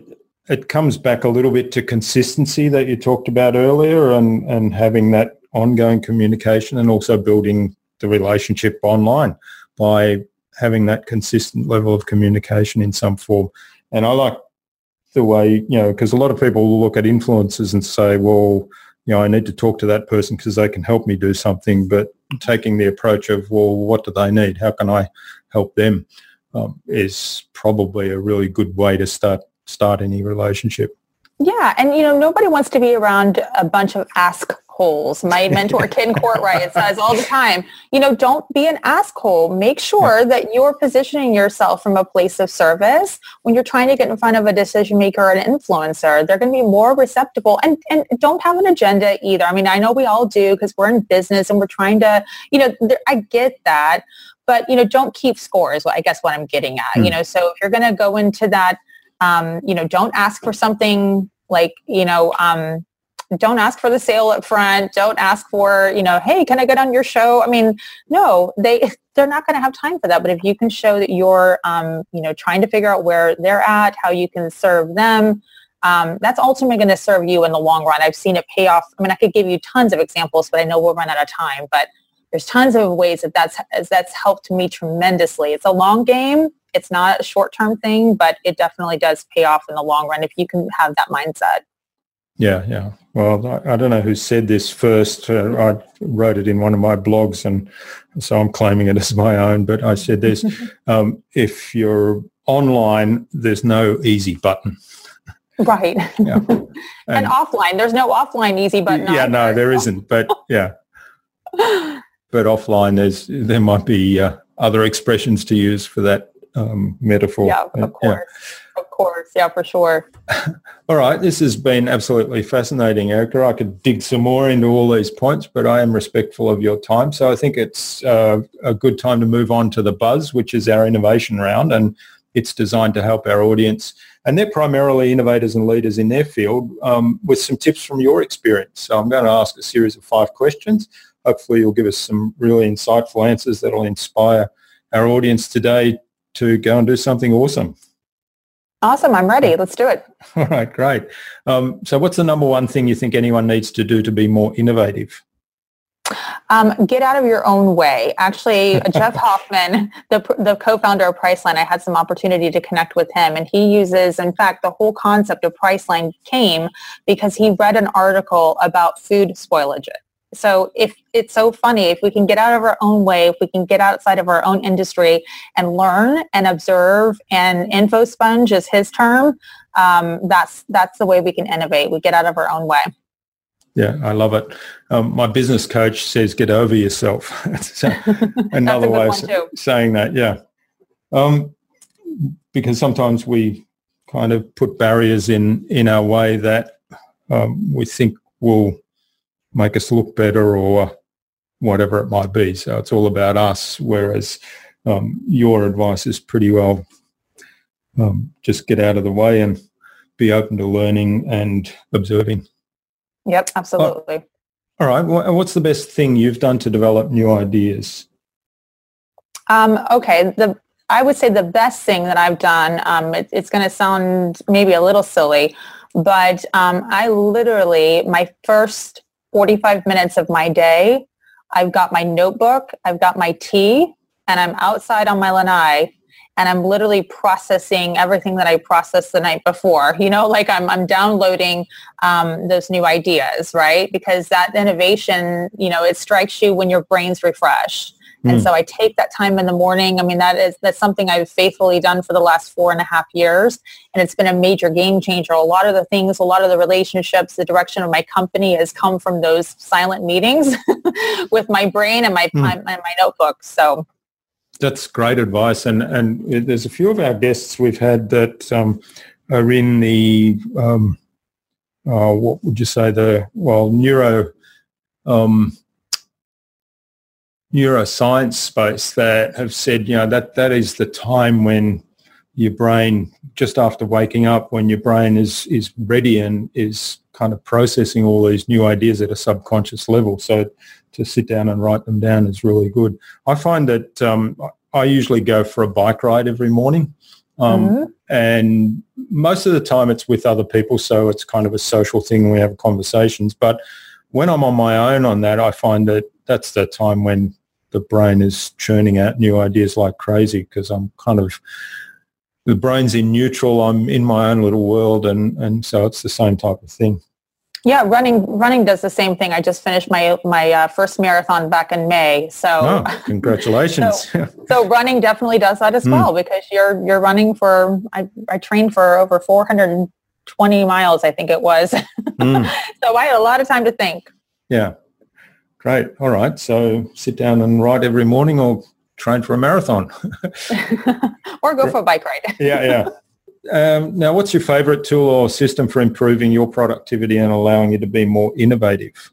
It comes back a little bit to consistency that you talked about earlier, and having that ongoing communication, and also building the relationship online by having that consistent level of communication in some form. And I like the way, because a lot of people will look at influencers and say, well, I need to talk to that person because they can help me do something. But taking the approach of, well, what do they need? How can I help them? Is probably a really good way to start any relationship. Yeah. And, nobody wants to be around a bunch of ask holes. My mentor, Ken Courtright, says all the time, don't be an asshole. Make sure that you're positioning yourself from a place of service. When you're trying to get in front of a decision maker or an influencer, they're going to be more receptive, and don't have an agenda either. I mean, I know we all do because we're in business and we're trying to, I get that, but, don't keep score is what I'm getting at. So if you're going to go into that, don't ask for something like, don't ask for the sale up front. Don't ask for, hey, can I get on your show? I mean, no, they're not going to have time for that. But if you can show that you're, trying to figure out where they're at, how you can serve them, that's ultimately going to serve you in the long run. I've seen it pay off. I mean, I could give you tons of examples, but I know we'll run out of time. But there's tons of ways that's helped me tremendously. It's a long game. It's not a short-term thing, but it definitely does pay off in the long run if you can have that mindset. Yeah. Well, I don't know who said this first. I wrote it in one of my blogs, and so I'm claiming it as my own. But I said this, if you're online, there's no easy button. Right. Yeah. And offline, there's no offline easy button. Yeah, no, there isn't. But yeah. But offline, there might be other expressions to use for that metaphor. Yeah, of course. Yeah. Of course. Yeah, for sure. All right. This has been absolutely fascinating, Erica. I could dig some more into all these points, but I am respectful of your time. So I think it's a good time to move on to the Buzz, which is our innovation round, and it's designed to help our audience. And they're primarily innovators and leaders in their field with some tips from your experience. So I'm going to ask a series of 5 questions. Hopefully you'll give us some really insightful answers that will inspire our audience today to go and do something awesome. Awesome. I'm ready. Let's do it. All right, great. So what's the number one thing you think anyone needs to do to be more innovative? Get out of your own way. Actually, Jeff Hoffman, the co-founder of Priceline, I had some opportunity to connect with him, and he uses, in fact, the whole concept of Priceline came because he read an article about food spoilage. So if it's so funny, if we can get out of our own way, if we can get outside of our own industry and learn and observe, and info sponge is his term, that's the way we can innovate. We get out of our own way. Yeah, I love it. My business coach says, get over yourself. It's another way of saying that, yeah. Because sometimes we kind of put barriers in our way that we think will make us look better or whatever it might be. So it's all about us, whereas your advice is pretty well just get out of the way and be open to learning and observing. Yep, absolutely. All right. What's the best thing you've done to develop new ideas? Okay. I would say the best thing that I've done, it's going to sound maybe a little silly, but I literally, my first 45 minutes of my day, I've got my notebook, I've got my tea, and I'm outside on my lanai, and I'm literally processing everything that I processed the night before. You know, like I'm downloading those new ideas, right? Because that innovation, you know, it strikes you when your brain's refreshed. And so I take that time in the morning. I mean, that's something I've faithfully done for the last 4.5 years. And it's been a major game changer. A lot of the things, a lot of the relationships, the direction of my company has come from those silent meetings with my brain and my notebook. So that's great advice. And there's a few of our guests we've had that are in the, what would you say, neuroscience space that have said, you know, that is the time when your brain, just after waking up, when your brain is ready and is kind of processing all these new ideas at a subconscious level. So to sit down and write them down is really good. I find that I usually go for a bike ride every morning. And most of the time it's with other people, so it's kind of a social thing. We have conversations. But when I'm on my own on that, I find that that's the time when the brain is churning out new ideas like crazy, because I'm kind of, the brain's in neutral, I'm in my own little world, and so it's the same type of thing. Yeah, running does the same thing. I just finished my first marathon back in May. So congratulations. so running definitely does that as well, because you're running for, I trained for over 420 miles, I think it was. So I had a lot of time to think. Yeah. Great. All right. So sit down and ride every morning, or train for a marathon. Or go for a bike ride. Yeah. Now, what's your favorite tool or system for improving your productivity and allowing you to be more innovative?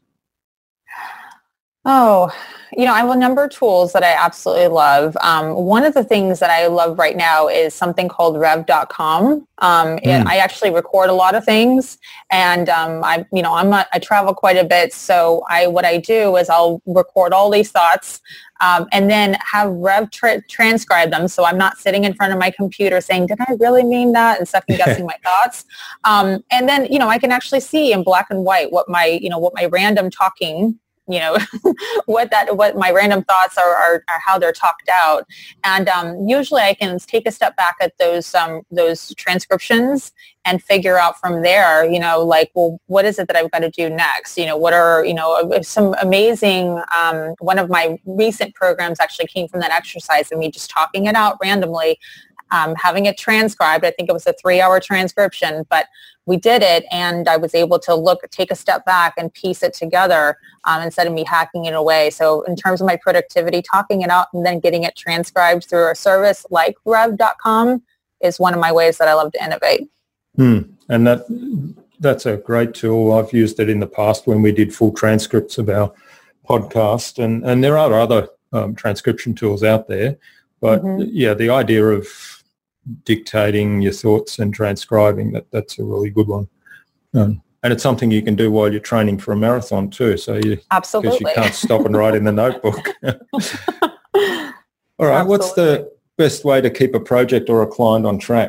Oh, I have a number of tools that I absolutely love. One of the things that I love right now is something called Rev.com. I actually record a lot of things, and I travel quite a bit. So what I do is I'll record all these thoughts, and then have Rev transcribe them. So I'm not sitting in front of my computer saying, "Did I really mean that?" and second guessing my thoughts. And then I can actually see in black and white what my random talking. What my random thoughts are how they're talked out. And usually I can take a step back at those transcriptions and figure out from there, what is it that I've got to do next? What are, some amazing, one of my recent programs actually came from that exercise of me just talking it out randomly. having it transcribed. I think it was a 3-hour transcription, but we did it, and I was able to take a step back and piece it together instead of me hacking it away. So in terms of my productivity, talking it out and then getting it transcribed through a service like Rev.com is one of my ways that I love to innovate. And that's a great tool. I've used it in the past when we did full transcripts of our podcast, and there are other transcription tools out there. But yeah, the idea of dictating your thoughts and transcribing, that's a really good one. And it's something you can do while you're training for a marathon too. So absolutely, because you can't stop and write in the notebook. All right. Absolutely. What's the best way to keep a project or a client on track?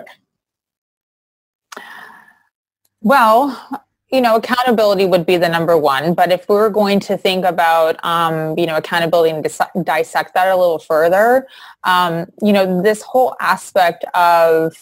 Well, accountability would be the number one. But if we're going to think about, accountability and dissect that a little further, this whole aspect of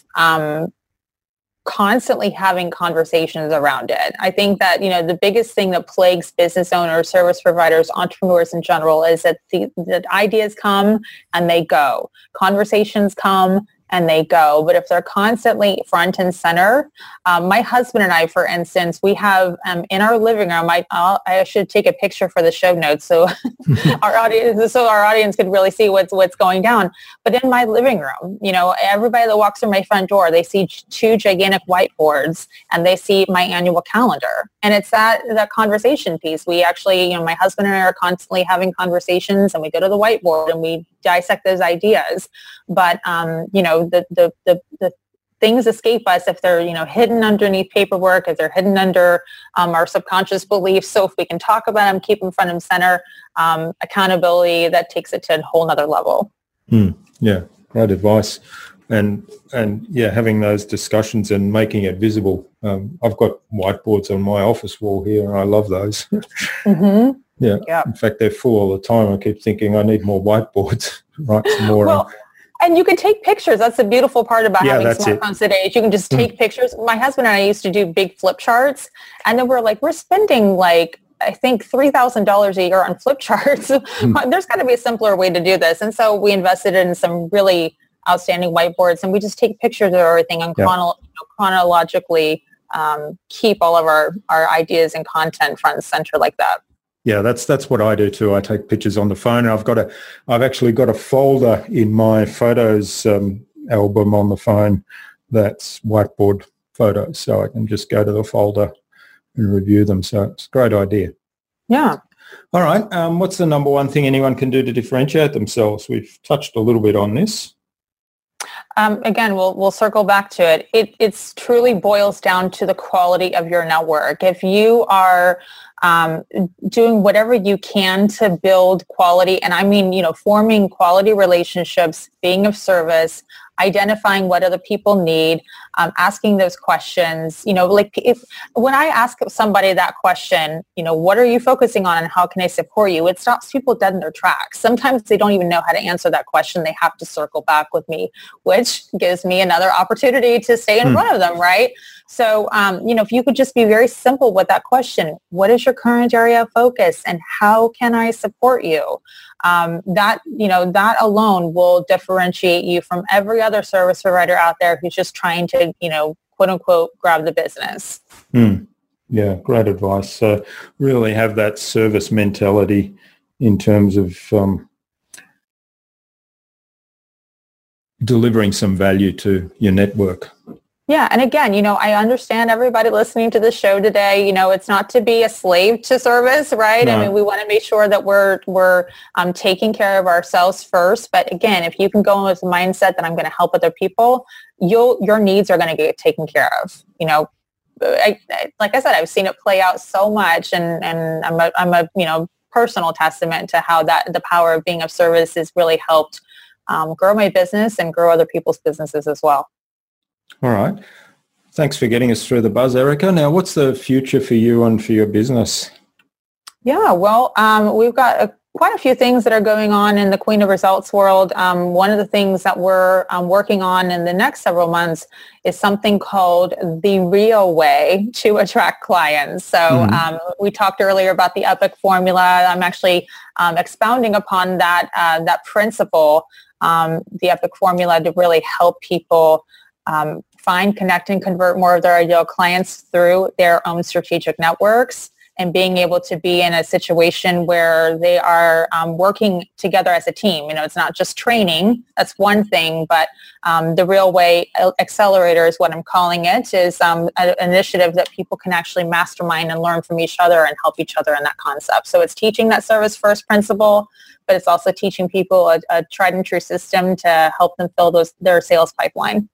constantly having conversations around it. I think that, the biggest thing that plagues business owners, service providers, entrepreneurs in general is that the ideas come and they go. Conversations come and they go. But if they're constantly front and center, my husband and I, for instance, we have in our living room, I should take a picture for the show notes so our audience could really see what's going down. But in my living room, everybody that walks through my front door, they see 2 gigantic whiteboards and they see my annual calendar. And it's that conversation piece. We actually, my husband and I are constantly having conversations, and we go to the whiteboard and we dissect those ideas. But the things escape us if they're hidden underneath paperwork, if they're hidden under our subconscious beliefs. So if we can talk about them, keep them front and center, accountability, that takes it to a whole nother level. Yeah, great advice. And yeah, having those discussions and making it visible. I've got whiteboards on my office wall here, and I love those. Yeah. In fact, they're full all the time. I keep thinking I need more whiteboards, write some more. Well, and you can take pictures. That's the beautiful part about having smartphones today. Is you can just take pictures. My husband and I used to do big flip charts, and then we're spending I think $3,000 a year on flip charts. There's got to be a simpler way to do this. And so we invested in some really outstanding whiteboards, and we just take pictures of everything and chronologically keep all of our ideas and content front and center like that. Yeah, that's what I do too. I take pictures on the phone, and I've actually got a folder in my photos album on the phone that's whiteboard photos, so I can just go to the folder and review them. So it's a great idea. Yeah. All right. What's the number one thing anyone can do to differentiate themselves? We've touched a little bit on this. Again, we'll circle back to it. It's truly boils down to the quality of your network. If you are doing whatever you can to build quality, and I mean, forming quality relationships, being of service, identifying what other people need, asking those questions, when I ask somebody that question, what are you focusing on and how can I support you? It stops people dead in their tracks. Sometimes they don't even know how to answer that question. They have to circle back with me, which gives me another opportunity to stay in front of them, right? So, if you could just be very simple with that question, what is your current area of focus and how can I support you? That alone will differentiate you from every other service provider out there who's just trying to, quote unquote, grab the business. Yeah, great advice. Really have that service mentality in terms of delivering some value to your network. Yeah. And again, I understand everybody listening to the show today, it's not to be a slave to service, right? No. I mean, we want to make sure that we're taking care of ourselves first. But again, if you can go in with the mindset that I'm going to help other people, your needs are going to get taken care of. Like I said, I've seen it play out so much, and I'm a personal testament to how the power of being of service has really helped grow my business and grow other people's businesses as well. All right. Thanks for getting us through the buzz, Erica. Now, what's the future for you and for your business? Yeah, well, we've got quite a few things that are going on in the Queen of Results world. One of the things that we're working on in the next several months is something called the real way to attract clients. So we talked earlier about the EPIC formula. I'm actually expounding upon that principle the EPIC formula to really help people find, connect, and convert more of their ideal clients through their own strategic networks, and being able to be in a situation where they are working together as a team. It's not just training. That's one thing, but the Real Way Accelerator is what I'm calling it, is an initiative that people can actually mastermind and learn from each other and help each other in that concept. So it's teaching that service first principle, but it's also teaching people a tried and true system to help them fill their sales pipeline.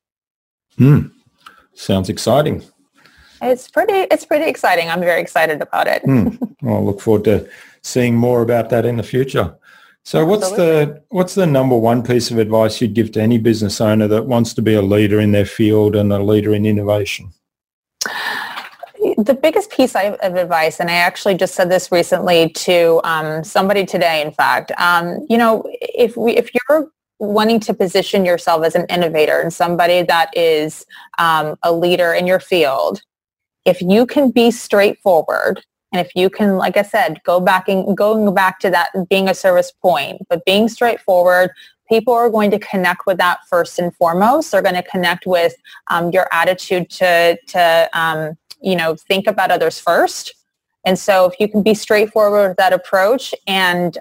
Sounds exciting. It's pretty exciting. I'm very excited about it. I'll look forward to seeing more about that in the future. So what's the number one piece of advice you'd give to any business owner that wants to be a leader in their field and a leader in innovation? The biggest piece of advice, and I actually just said this recently to somebody today, in fact, if you're wanting to position yourself as an innovator and somebody that is a leader in your field, if you can be straightforward, and if you can, like I said, going back to that being a service point, but being straightforward, people are going to connect with that first and foremost. They're going to connect with your attitude to think about others first. And so if you can be straightforward with that approach, and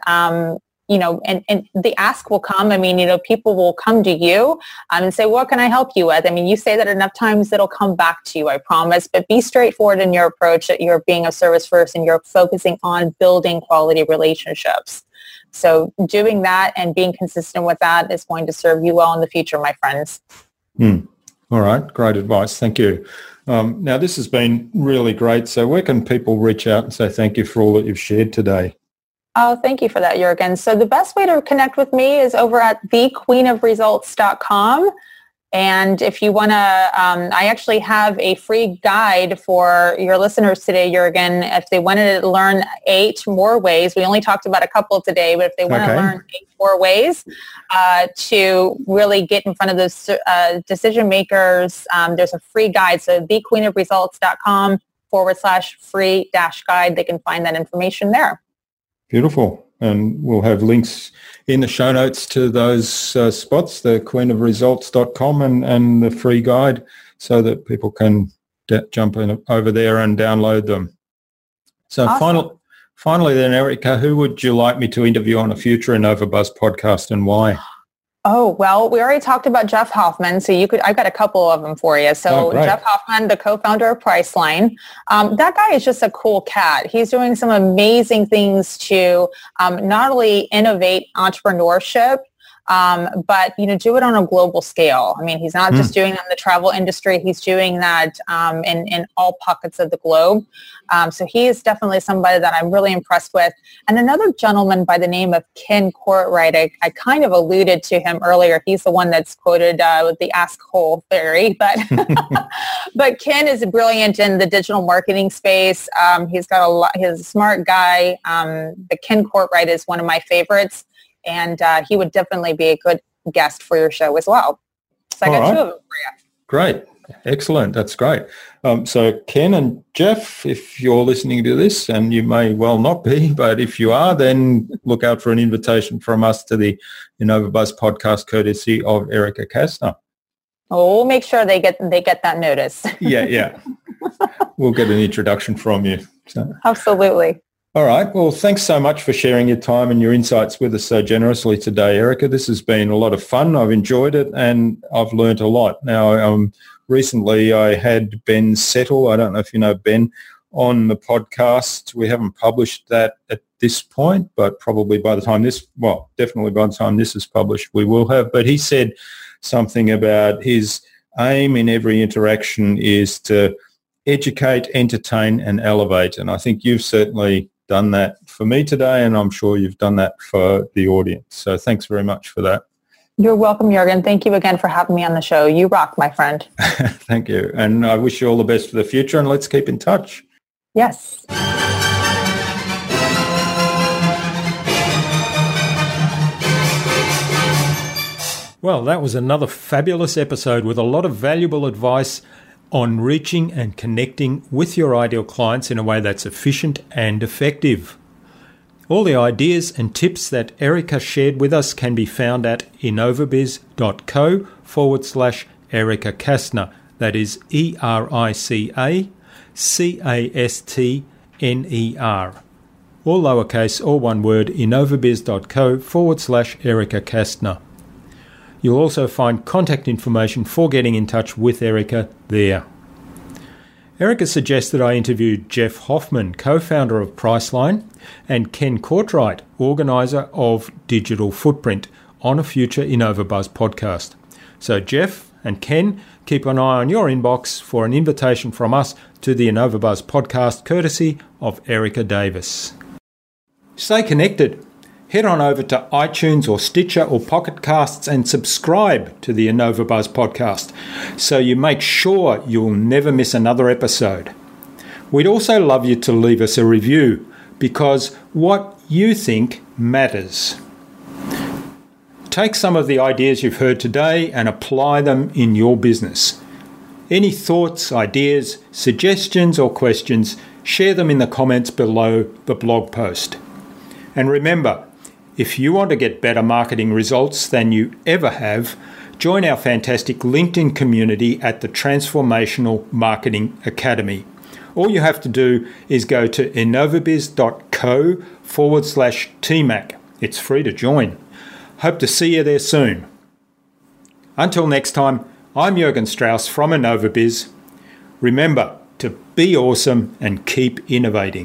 and the ask will come. People will come to you and say, what can I help you with? You say that enough times, it'll come back to you, I promise. But be straightforward in your approach, that you're being a service first and you're focusing on building quality relationships. So doing that and being consistent with that is going to serve you well in the future, my friends. All right. Great advice. Thank you. Now, this has been really great. So where can people reach out and say thank you for all that you've shared today? Oh, thank you for that, Jürgen. So the best way to connect with me is over at thequeenofresults.com. And if you want to, I actually have a free guide for your listeners today, Jürgen. If they wanted to learn 8 more ways, we only talked about a couple today, but if they want to learn 8 more ways to really get in front of those decision makers, there's a free guide. So thequeenofresults.com/free-guide. They can find that information there. Beautiful. And we'll have links in the show notes to those spots, the queenofresults.com and the free guide, so that people can jump in over there and download them. So awesome. Finally then, Erica, who would you like me to interview on a future InnovaBuzz podcast, and why? Oh, well, we already talked about Jeff Hoffman, so I've got a couple of them for you. So Jeff Hoffman, the co-founder of Priceline, that guy is just a cool cat. He's doing some amazing things to not only innovate entrepreneurship, but do it on a global scale. He's not just doing it in the travel industry. He's doing that in all pockets of the globe. So he is definitely somebody that I'm really impressed with. And another gentleman by the name of Ken Courtright, I kind of alluded to him earlier. He's the one that's quoted with the Ask Cole theory, but but Ken is brilliant in the digital marketing space. He's got he's a smart guy. But Ken Courtright is one of my favorites. And he would definitely be a good guest for your show as well. So I got 2 of them for you. Great. Excellent. That's great. So Ken and Jeff, if you're listening to this, and you may well not be, but if you are, then look out for an invitation from us to the InnovaBuzz podcast, courtesy of Erica Kastner. Oh, we'll make sure they get that notice. Yeah. We'll get an introduction from you. So. Absolutely. All right. Well, thanks so much for sharing your time and your insights with us so generously today, Erica. This has been a lot of fun. I've enjoyed it and I've learned a lot. Now, recently I had Ben Settle, I don't know if you know Ben, on the podcast. We haven't published that at this point, but probably by the time definitely by the time this is published, we will have. But he said something about his aim in every interaction is to educate, entertain, and elevate. And I think you've certainly done that for me today, and I'm sure you've done that for the audience. So thanks very much for that. You're welcome, Jürgen. Thank you again for having me on the show. You rock, my friend. Thank you. And I wish you all the best for the future, and let's keep in touch. Yes. Well, that was another fabulous episode with a lot of valuable advice on reaching and connecting with your ideal clients in a way that's efficient and effective. All the ideas and tips that Erica shared with us can be found at innovabiz.co/Erica Castner. That is ERICACASTNER. All lowercase, all one word, innovabiz.co/Erica Castner. You'll also find contact information for getting in touch with Erica there. Erica suggested I interview Jeff Hoffman, co-founder of Priceline, and Ken Courtright, organiser of Digital Footprint, on a future InnovaBuzz podcast. So Jeff and Ken, keep an eye on your inbox for an invitation from us to the InnovaBuzz podcast, courtesy of Erica Davis. Stay connected. Head on over to iTunes or Stitcher or Pocket Casts and subscribe to the InnovaBuzz podcast so you make sure you'll never miss another episode. We'd also love you to leave us a review because what you think matters. Take some of the ideas you've heard today and apply them in your business. Any thoughts, ideas, suggestions or questions, share them in the comments below the blog post. And remember, if you want to get better marketing results than you ever have, join our fantastic LinkedIn community at the Transformational Marketing Academy. All you have to do is go to innovabiz.co/TMAC. It's free to join. Hope to see you there soon. Until next time, I'm Jürgen Strauss from InnovaBiz. Remember to be awesome and keep innovating.